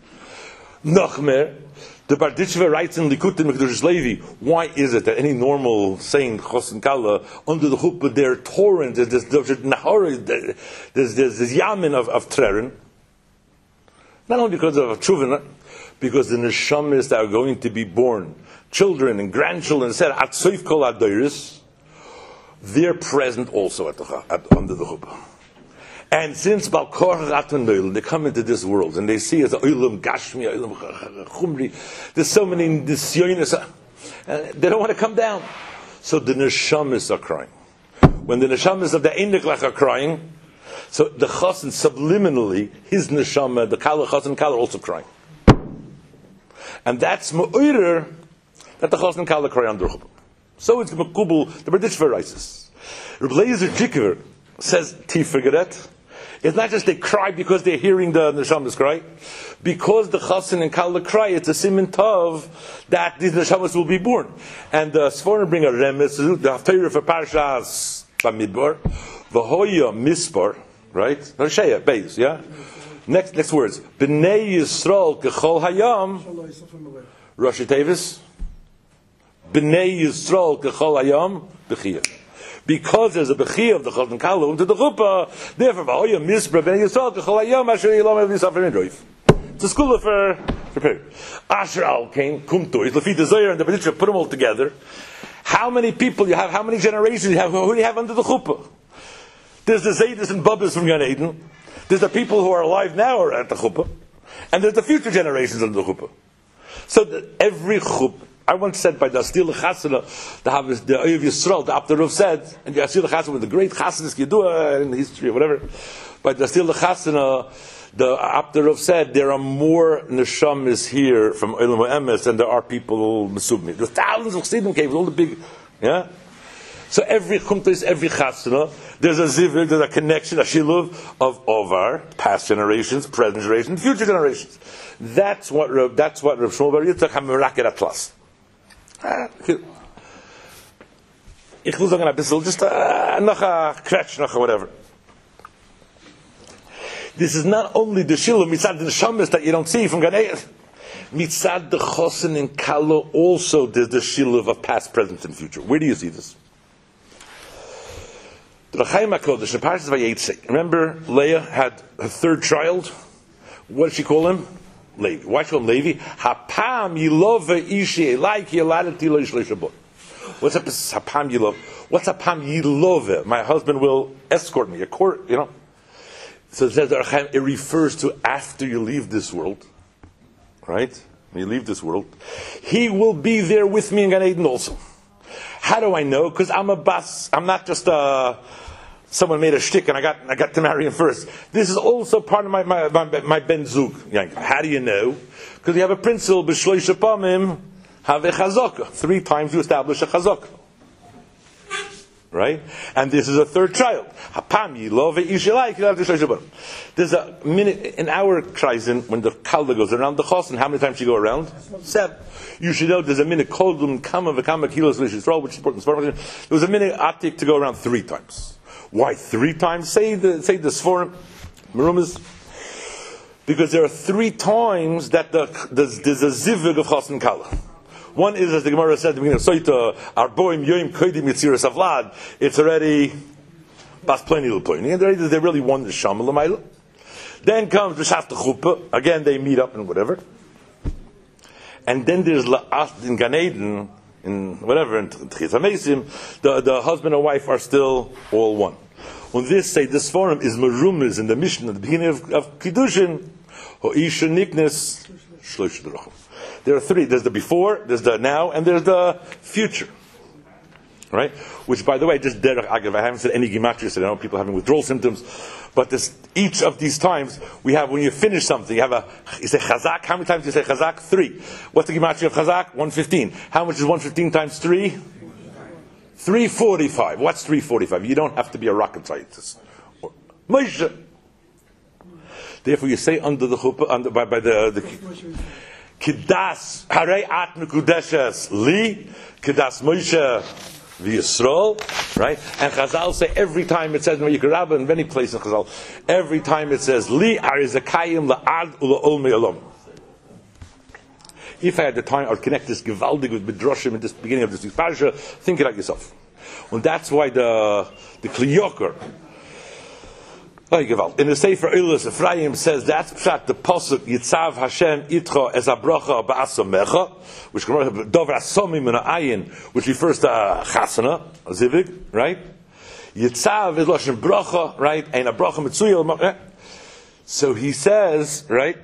Nachmer, the Barditcheva writes in Likutim Mekdushas Levi, why is it that any normal saying Chos and Kala under the chuppah there torrent, there's there's there's there's there's this yamin of, of Treren. Not only because of Chuvin, because the neshamis that are going to be born, children and grandchildren, said Atzoif Kol Adoiris, they're present also at the, at, under the chuppah. And since Balkor Ratanoil, they come into this world and they see as a Oilam Gashmi, Oilam Chumri, there's so many nisyonis, and they don't want to come down. So the neshamis are crying. When the neshamis of the Eindiklach are crying, so the chassan subliminally, his neshama, the kala chassan kala are also crying, and that's ma'orer that the chassan kala cry under chuppah. So it's makubal. The Berditchver writes. Reb Leizer Jikver says tiferet. It's not just they cry because they're hearing the neshamas cry, because the chassan and kala cry. It's a siman tov that these neshamas will be born. And the Sforim bring a remes, the haftarah for Parshas Bamidbar, v'hoya mispar. Right? No Shea, Beis, yeah? Next next words. B'nei Yisrael kechol hayam. Rashi Tevis. B'nei Yisrael kechol hayam. B'chiyah. Because there's a b'chiyah of the Chol and Kala into the chuppah, therefore, v'hoya mispar b'nei Yisrael kechol hayam asher yilam ev yisafar midroif. It's a school for prepared. Asher al came, kumto, it's Lefit the Zohar and the B'ditcha, put them all together. How many people you have, how many generations you have, who do you have under the chuppah? There's the Zaydis and Bubbas from Gan Eden. There's the people who are alive now are at the chuppah, and there's the future generations under the chuppah. So the, every chuppah, I once said by the Astil Chasana, the Havis, the Oyev Yisrael, the Abderov said, and the Astil Chasana with the great Chassidus Yedua in the history or whatever, by the Astil Chasana, the Abderov said there are more neshamis here from Olam HaEmes than there are people Mesubmi. There's thousands of Chassidim caves, all the big, yeah. So every chumtais, every chasana, there's a zivig, there's a connection, a shiluv of ovar, past generations, present generations, future generations. That's what Reb, that's what Reb Shmuel Bar Yitzchak HaMeraket Atlas. Ich will sagen ein bisschen, just uh, noch a kretsch, noch a whatever. This is not only the shiluv mitzad the neshamis that you don't see from Gan Eden. Mitzad the chosen in Kalo also there's the shiluv of past, present, and future. Where do you see this? The Rechaim HaKodesh, in Parshas Vayetze, remember Leah had her third child? What did she call him? Levi. Why did she call him Levi? Hapam Yilova Ishi Elai Ki Eladati Lo Yishlo Shabbat. What's up? Hapam Yilova. What's Hapam Yilova? My husband will escort me. A court, you know. So it says the Rechaim, it refers to after you leave this world, right? When you leave this world, he will be there with me in Gan Eden also. How do I know? Because I'm a bas. I'm not just a. Someone made a shtick and I got I got to marry him first. This is also part of my my, my, my ben zug. How do you know? Because you have a principle, b'shloish pamim have a chazaka. Three times you establish a chazaka. Right? And this is a third child. Hapam yilove ishelai. There's a minute in our kreisen when the kalda goes around the chos, and how many times she go around? Seven. You should know there's a minute koldum kama v'kama kilos l'Yisrael, which is important. There was a minute atik to go around three times. Why three times? Say the say the Sforim, Merumas. Because there are three times that the, there's, there's a zivig of chos and kala. One is, as the Gemara said at the beginning of Soita, Arboim Yoim Kodim Yitziras Avlad. It's already Bas Pliny L'Pliny. And already they really won the Shama L'Mayla. Then comes the Shas Chuppah. Again, they meet up and whatever. And then there's La'as in Gan Eden, in whatever, in Tchis HaMesim, the, the husband and wife are still all one. When this say this forum is Merumas in the mission at the beginning of, of Kiddushin, Ho'isha Niknes Shlosh Drachim. There are three. There's the before, there's the now, and there's the future. Right? Which, by the way, just derech agav, I haven't said any gematria, so I know people having withdrawal symptoms, but this, each of these times, we have, when you finish something, you have a, you say chazak. How many times do you say chazak? Three. What's the gematria of chazak? one fifteen. How much is one fifteen times three? three forty-five. What's three forty-five? You don't have to be a rocket scientist. Moshe. Therefore, you say under the chuppah, under, by, by the, the Kidas Harei At Mekudeshes Li Kidas Moshe V'Yisrael, right? And Chazal say every time it says in Vayikra Rabbah in many places in Chazal, every time it says Li Arizakayim La'ad Ula'ol Me'olam. If I had the time, I would connect this Gevaldig with Midrashim at this beginning of this week's parasha. Think it out yourself, and that's why the the Kli Yakar. In the Sefer Eilos Ephraim says that's pshat the pasuk Yitzav Hashem Itcha as a bracha ba'asamecha, which Dover Asomim min ha'ayin, which refers to uh, Chasana, a zivig, right? Yitzav is lashon bracha, right? And a bracha mitzuyah. So he says, right?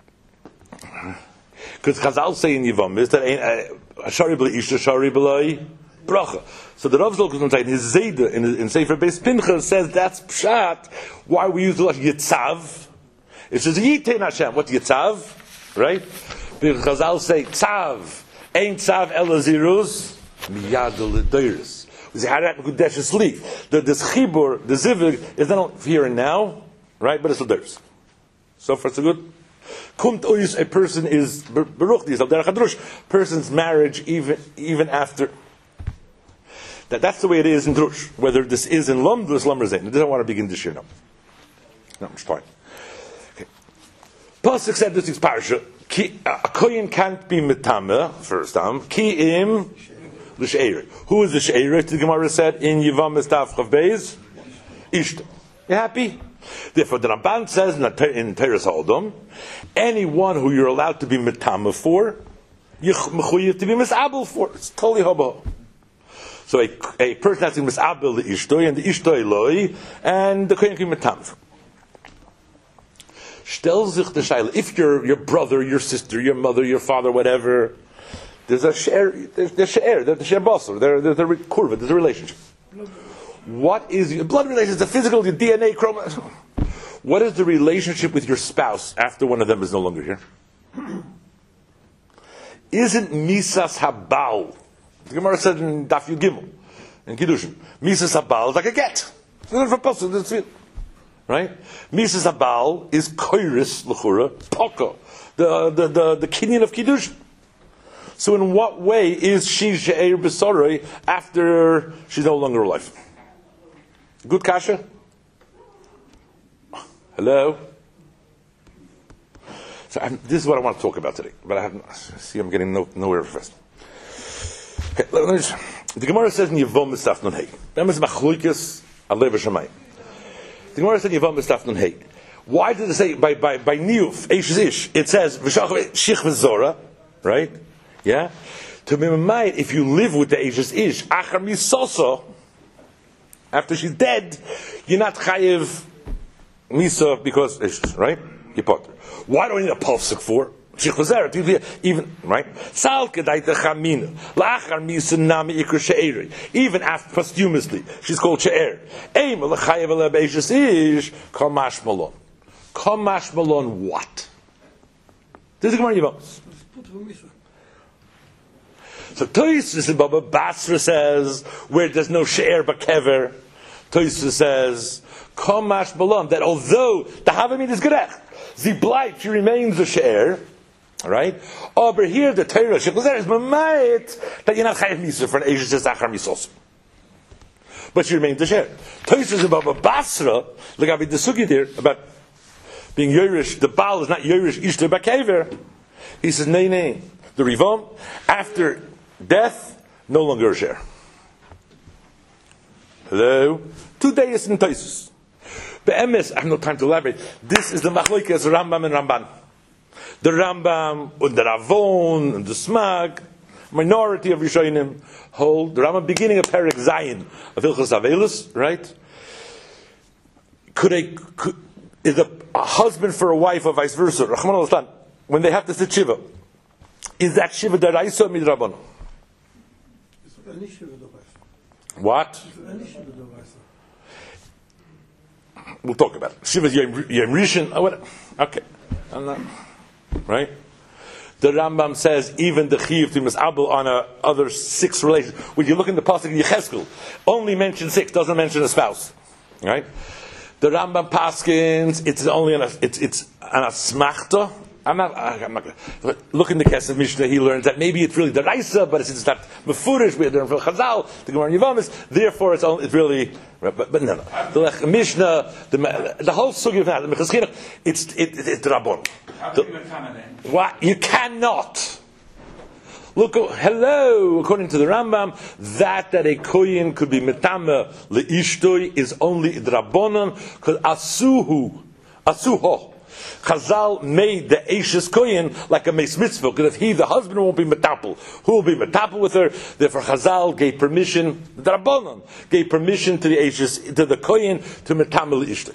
Because Chazal say in Yivam is that Shari b'lei Isha, Shari b'lei bracha. So the Rav Zolkos in his Zayda, in, in Sefer Beis Pinchas, says that's pshat. Why we use the word Yitzav? It says Yitain Hashem. What Yitzav? Right? Because Chazal say Tzav, Ein Tzav Elazirus Miyad L'Deiris. We say Harat Mekudeshes Li. The this Chibur, the Zivig, is not here and now, right? But it's L'Deiris. So far, so good. Kumt Oyus, a person is Baruch Dizal Derech Hadrush. Person's marriage, even even after. That, that's the way it is in Drush. Whether this is in Lomd or Slum Rezain. I don't want to begin this year now. No, I'm just fine. Okay. Pasuk said this is Parsha. A kohen can't be metame, first time. Ki im l'she'eret. Who is the she'eret? The Gemara said in Yivam Estaf Chav Beis. Ishta. You happy? Therefore, the Ramban says in Teres HaOdom, anyone who you're allowed to be metame for, you're mechuyev to be misabel for. It's totally hobo. So a, a person has to be misabel the ishtoi and the ishtoi loi, and the kohen can be metam. Stel sich the shaila. If your your brother, your sister, your mother, your father, whatever, there's a share. There's there's share. There's a share basar. There there's a kurva. There's a relationship. What is your blood relation? It's a physical, your D N A chromosome. What is the relationship with your spouse after one of them is no longer here? Isn't misas habal? The Gemara said in Daf Yud Gimel in Kiddushin, misas habal is like a get. Right? Misas habal is koiris l'chura poko, the the the the kinyan of Kiddushin. So in what way is she she'er b'soroi after she's no longer alive? Good kasha? Hello? So I'm, this is what I want to talk about today, but I haven't. See, I'm getting no, nowhere fast. Okay, let me just, the Gemara says in Yevom B'Saf Nun Hey. That means Machlokes Alev Shamayim. The Gemara says in Yevom B'Saf Nun Hey. Why did it say by by by Niyuf Eish Ish? It says V'Shach Shich V'Zora, right? Yeah. To be reminded, if you live with the Eish Ish, Achar Misoso, after she's dead, you're not chayiv misa because right. You put. Why do we need a pasuk for? Even right. Even after posthumously, she's called she'er. Kamash malon. Kamash malon. What? This is Gemara Yevamos. So Tosfos in Baba Basra says where there's no she'er but kever. Tosfos says Kamash malon, that although the havamid is gerech, the blight, she remains a she'er, right? Over here, the Torah, she goes there, is mamayit, that you're not chayav misa for an Eish just achar misos. But she remains a she'er. Tosfos about a Basra, look at the sugi there, about being Yerush, the Baal is not Yerush, Ishtar Bakever. He says, nay, nay, the Rivom, after death, no longer a she'er. Hello? Two days in Tosfos. Be'emes, I have no time to elaborate. This is the machlokes Rambam and Ramban. The Rambam and the Ravon and the Smag, minority of Rishonim hold the Rambam beginning of Perek Zayin of Hilchos Avelus, right? Could a could, is a, a husband for a wife or vice versa? Rahman al-Islam, when they have to sit shiva, is that shiva deraisa or midrabanan? What? We'll talk about it. Shiva Yom Rishon. Oh, what? Okay. I'm not, right? The Rambam says even the Chiyuv to Mis'abel on a other six relations. When you look in the pasuk in Yechezkel, only mention six, doesn't mention a spouse. Right? The Rambam paskins, it's only an it's it's an asmachta. I'm not. I'm not. Gonna, look in the Kesef Mishnah. He learns that maybe it's really the Raisa, but it's, it's not mefurish. We learn from Chazal, the Gemara Yevamis. Therefore, it's only, it's really. But, but no, no. The Mishnah, the, the whole sugi of that, the Mechazkirach, it's it, it, it's Rabbon. What you cannot. Look, hello. According to the Rambam, that that a koyin could be metame leishtoi is only drabonon because asuhu, asuho. Chazal made the Eishes Koyin like a Meis Mitzvah, because if he, the husband, won't be metapel, who will be metapel with her? Therefore, Chazal gave permission, the Rabbanon gave permission to the Eishes, to the Koyin, to metamel Ishta.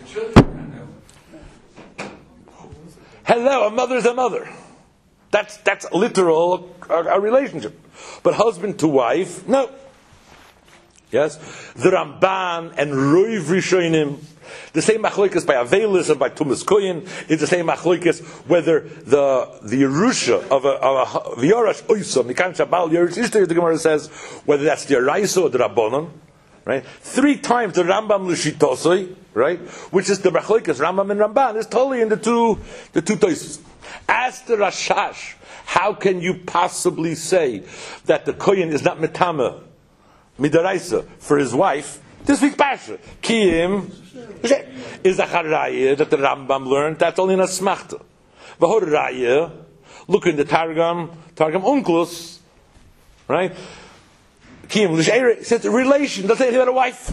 Hello, a mother is a mother. That's that's literal a, a relationship. But husband to wife, no. Yes, the Ramban and Roiv Rishonim. The same machlokes by Avelis and by Tumas Koyin is the same machlokes whether the the Yerusha of a of a V'yorash Oisa Mikan Shabal Yerush Ishtar, the Gemara says whether that's the Araisa or the Rabbanon, right? Three times the Rambam L'Shitosoi, right? Which is the machlokes Rambam and Ramban is totally in the two the two Tosfos. As the Rashash, how can you possibly say that the Koyin is not Metama Midaraisa for his wife? This week's Pasha, Kiyim, is a Haraya that the Rambam learned, that's only in a Smachta. V'horaya, look in the Targum, Targum Onkelos, right? Kiyim, L'sheira, says the relation, doesn't say anything about a wife.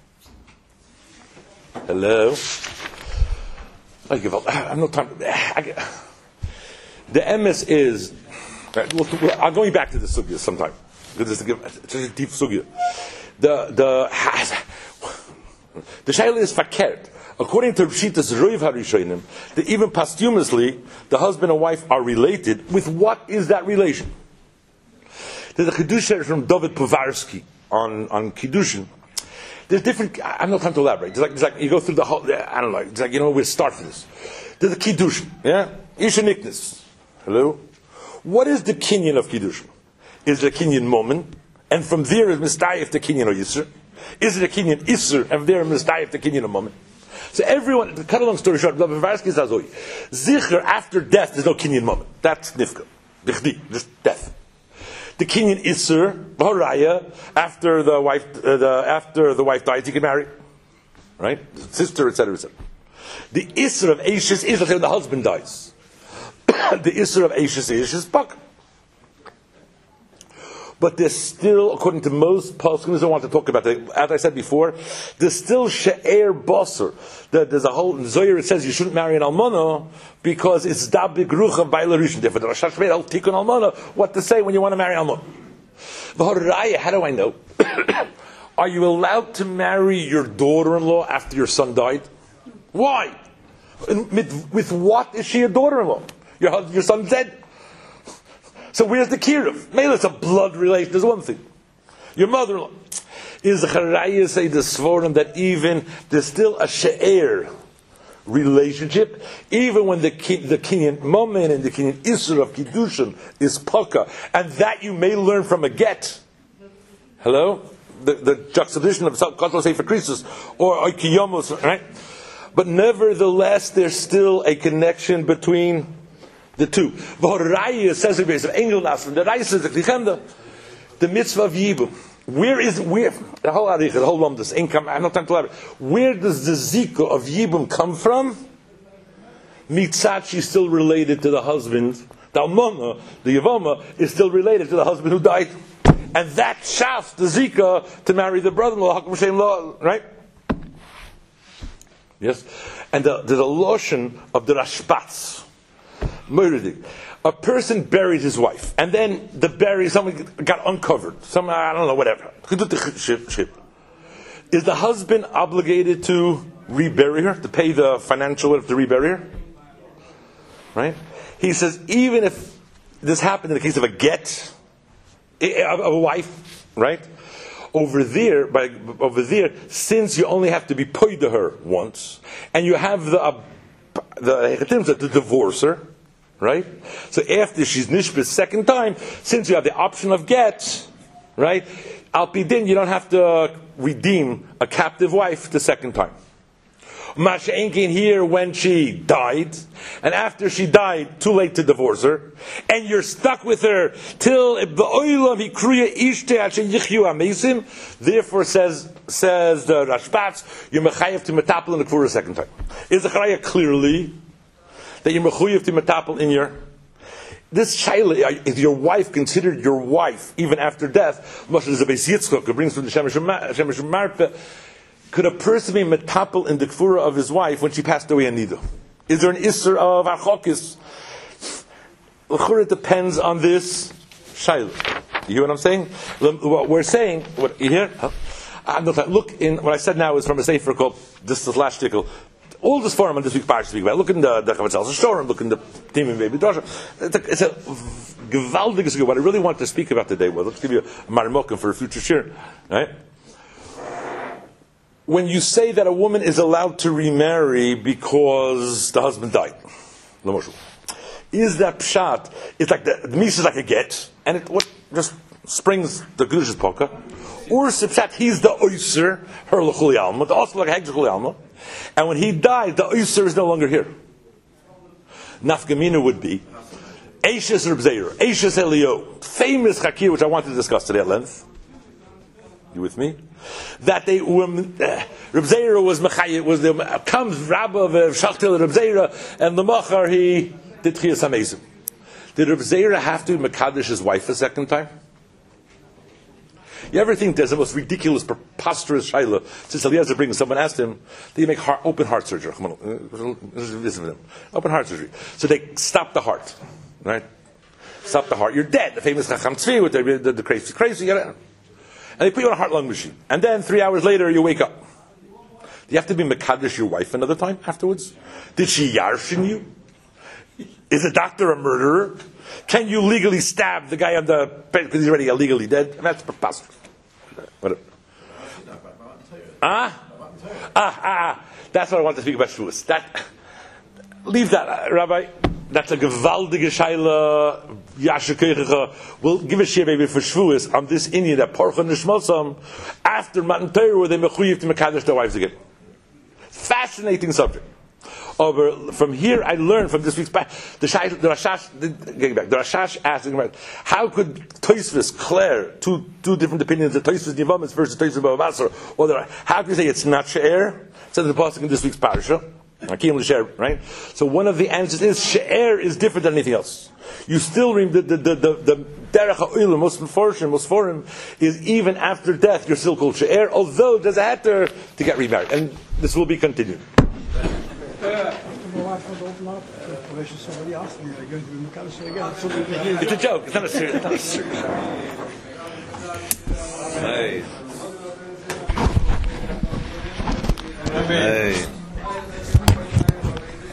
Hello? I give up, I have no time. I, the M S is, I'm going back to the Sugya sometime, because it's a deep Sugya. The the the shaila is fakert. According to Pshitas Roiv HaRishonim, that even posthumously, the husband and wife are related. With what is that relation? There's a Kiddushin from David Povarsky on, on Kiddushin. There's different, I have no time to elaborate. It's like, it's like you go through the whole, I don't know, it's like, you know, we'll start from this. There's a Kiddushin, yeah? Isha Niknis. Hello? What is the kinyan of Kiddushin? Is it a kinyan moment? And from there is Mistayef the kinyan of Yisr? Is it a kinyan Isr? And there is Mistayef the kinyan of moment? So everyone, to cut a long story short, Blavarsky says, Zichar, after death, there's no kinyan moment. That's Nifka. Bichdi, just death. The kinyan Isser, Bahoraya, after the wife, uh, the, after the wife dies, he can marry. Right? Sister, et cetera, et cetera. The Isser of Ashes is when the husband dies. The Isser of Ashes is Pak. But there's still, according to most poskim, I don't want to talk about that. As I said before, there's still she'er basar. There's a whole in Zohar it says you shouldn't marry an almana because it's dabik rucha b'ayla rishon. Therefore, the Rosh Hashanah tikun almana. What to say when you want to marry almana? V'haraya, how do I know? Are you allowed to marry your daughter-in-law after your son died? Why? With, with what is she a daughter-in-law? Your husband, your son's dead. So where's the kiruv? Maybe it's a blood relation. There's one thing. Your mother-in-law. Is the Charayah say the Svorim that even there's still a she'er relationship, even when the the Kinyan moment and the Kinyan Isur of Kiddushin is paka, and that you may learn from a get. Hello, the the juxtaposition of Kotlo Sefer Krisus or Oikiyomos, right? But nevertheless, there's still a connection between the two. V'horayah says the base of Engel Nassim. The Raya says the the mitzvah of Yibum. Where is where the whole arich, the whole lumdus income? I have no time to elaborate. Where does the zika of Yibum come from? Mitzat, she's still related to the husband. The almana, the yavama, is still related to the husband who died, and that shafts the zika to marry the brother-in-law. Hakum Shem law, right? Yes, and the, there's a lotion of the Rashbats. Murdered. A person buried his wife, and then the bury someone got uncovered. Some I don't know, whatever. Is the husband obligated to rebury her, to pay the financial to rebury her? Right? He says even if this happened in the case of a get of a wife, right? Over there, by over there, since you only have to be paid to her once, and you have the uh, the to divorce her. Right? So after she's nishbis second time, since you have the option of get, right? Al pidin, you don't have to redeem a captive wife the second time. Masha Enkin here when she died, and after she died, too late to divorce her, and you're stuck with her till the oilam hikruya ishte asher yichyu amesim. Therefore, says says the Rashbats, you're mechayev to metapel in the kfur a second time. Is the charaya clearly that you're mechuyev to metapel in your this shaila? Is your wife considered your wife even after death? Moshe is a Beis Yitzchok. It brings from the Shemesh Marpe. Could a person be metapel in the kfura of his wife when she passed away in Nido? Is there an isser of archokis? It depends on this shaila. You hear what I'm saying? What we're saying, what you hear? Huh? Look in what I said now is from a sefer called this is last article. All this forum on this week's parsha speak about. Look in the the Chavetz Shorem. Look in the Timim Baby Drasha. It's a gewaldige skill. What I really want to speak about today was, let's give you a marimokim for a future shir, right? When you say that a woman is allowed to remarry because the husband died, is that pshat? It's like the, the mish is like a get, and it what just springs the Kedushas poka, or pshat he's the oyser, her l'chuli alma, the also like a heg l'chuli alma. And when he died, the Oyser is no longer here. Nafkamina would be Eishes Reb Zeira, Eishes Elio, famous Chakir, which I want to discuss today at length. You with me? That they um, uh, Reb Zeira was Mechayit, was the comes Rabba of Shachtel Reb Zeira, and the Machar he did Chiyas Hamezim. Did Reb Zeira have to Mekadesh his wife a second time? You ever think there's the most ridiculous, preposterous shayla? Since Eliezer brings, someone asked him, do you make heart, open heart surgery? Come on, listen to them. Open heart surgery. So they stop the heart, right? Stop the heart. You're dead. The famous Chacham Tzvi with the, the, the crazy, crazy. You gotta, and they put you on a heart-lung machine. And then three hours later, you wake up. you have to be Mekadesh your wife another time afterwards? Did she yarshin you? Is a doctor a murderer? Can you legally stab the guy on the bed because he's already illegally dead? And that's preposterous. What? Ah? Ah, ah, ah. That's what I want to speak about Shavuos. That, leave that, uh, Rabbi. That's a gewaldige Shaila. Yashakeicha. We'll give a share maybe for Shavuos on this Indian that Porcha Nishmosam after Matan Torah where they mechuyev to Mekadesh their wives again. Fascinating subject. Over from here, I learned from this week's back the, Shai, the Rashash. The, getting back, the Rashash asking about how could Tosfos, Claire, two two different opinions of Tosfos Nivamis versus Tosfos Bava Basra, or there, how can you say it's not She'er? Says the pasuk in this week's parasha. Akim l'She'er, right? So one of the answers is She'er is different than anything else. You still read the the the the, the Derech HaOlam, most Meforshim, most Forim, is even after death you're still called She'er, although there's a heter to get remarried, and this will be continued. It's a joke. It's not a serious. It's not a serious. Hey. Hey.